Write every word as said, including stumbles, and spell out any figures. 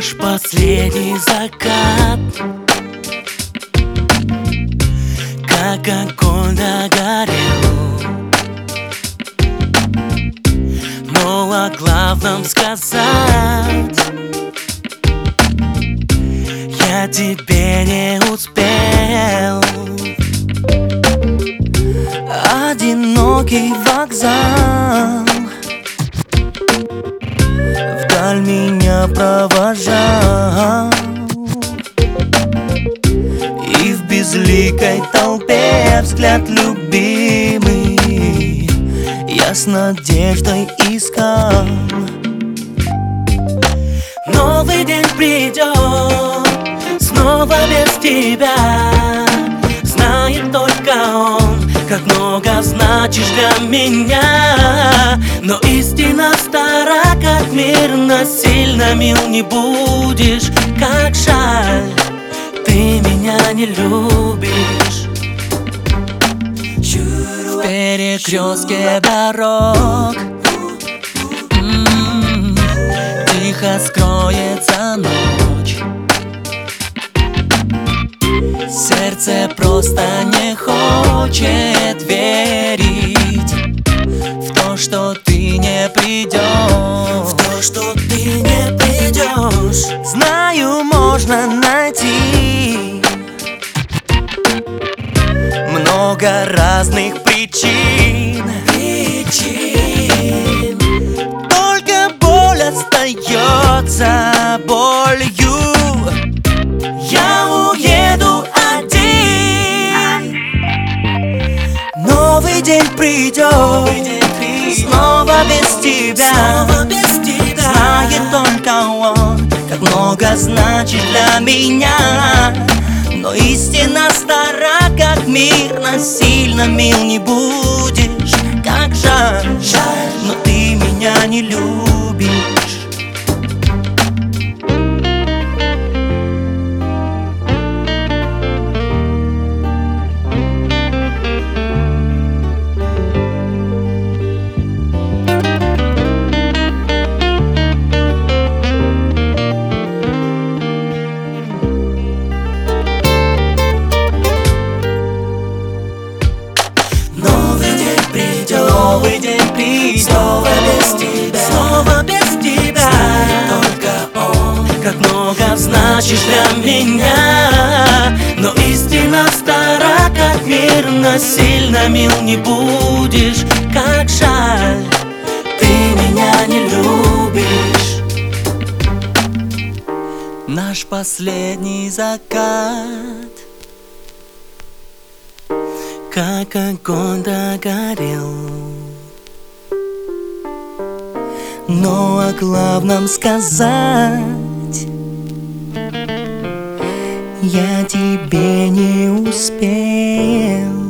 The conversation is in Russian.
Наш последний закат, как огонь догорел, но о главном сказать я тебе не успел. Одинокий вокзал вдаль меня провожал, и в безликой толпе взгляд любимый я с надеждой искал. Новый день придет, снова без тебя. Знает только он, как много значишь для меня. Но истина стара, как мир, насильно мил не будешь. Как жаль, ты меня не любишь. В перекрестке дорог м-м, тихо скроется ночь. Сердце просто не хочет верить в то, что ты не придешь. В то, что ты не придешь. Знаю, можно найти много разных причин, причин. Только боль остается болью. Я уеду один. Новый день придет, снова без тебя. Знает только он, как много значит для меня. Но истина стара, как мир, насильно мил не будешь. Как жаль, жаль, но ты меня не любишь. Новый день придет, снова без тебя, снова без тебя. Знает только он, как много значишь для меня. Но истина стара, как мир, насильно мил не будешь. Как жаль, ты меня не любишь. Наш последний закат, как огонь догорел, но о главном сказать я тебе не успел.